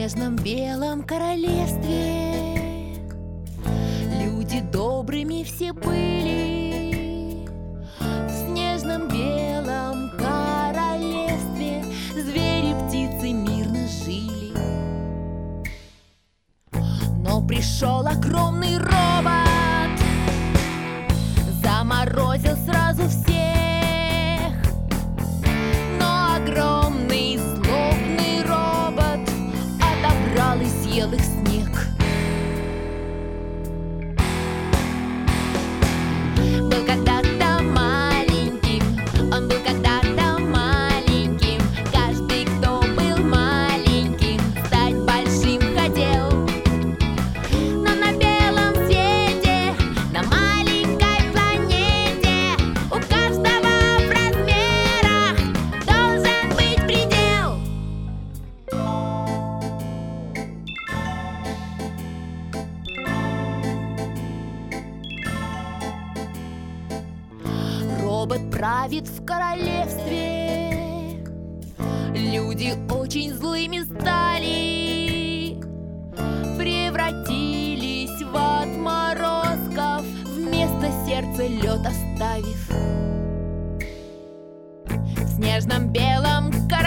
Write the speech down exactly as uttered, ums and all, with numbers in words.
снежном белом королевстве люди добрыми все были. В снежном белом королевстве звери, птицы мирно жили. Но пришел огромный робот, заморозил сразу всех. Но огромный злобный робот отобрал и съел их снег. Был когда-то маленьким, он был когда-то маленьким. Каждый, кто был маленьким, стать большим хотел. Но на белом свете, на маленькой планете, у каждого в размерах должен быть предел. Робот правит в королевстве. Люди очень злыми стали, превратились в отморозков, вместо сердца лед оставив. В снежном белом королевстве